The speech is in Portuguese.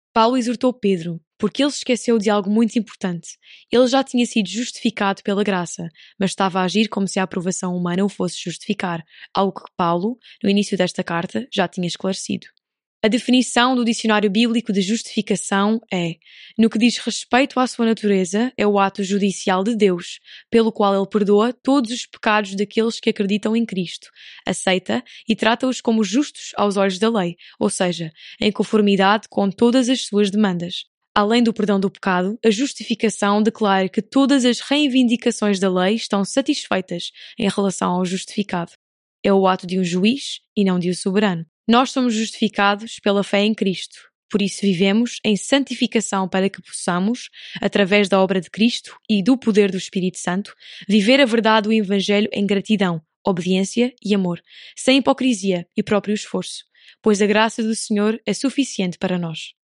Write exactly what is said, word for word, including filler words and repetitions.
Paulo exortou Pedro, porque ele se esqueceu de algo muito importante. Ele já tinha sido justificado pela graça, mas estava a agir como se a aprovação humana o fosse justificar, algo que Paulo, no início desta carta, já tinha esclarecido. A definição do dicionário bíblico de justificação é: no que diz respeito à sua natureza, é o ato judicial de Deus, pelo qual ele perdoa todos os pecados daqueles que acreditam em Cristo, aceita e trata-os como justos aos olhos da lei, ou seja, em conformidade com todas as suas demandas. Além do perdão do pecado, a justificação declara que todas as reivindicações da lei estão satisfeitas em relação ao justificado. É o ato de um juiz e não de um soberano. Nós somos justificados pela fé em Cristo, por isso vivemos em santificação para que possamos, através da obra de Cristo e do poder do Espírito Santo, viver a verdade do Evangelho em gratidão, obediência e amor, sem hipocrisia e próprio esforço, pois a graça do Senhor é suficiente para nós.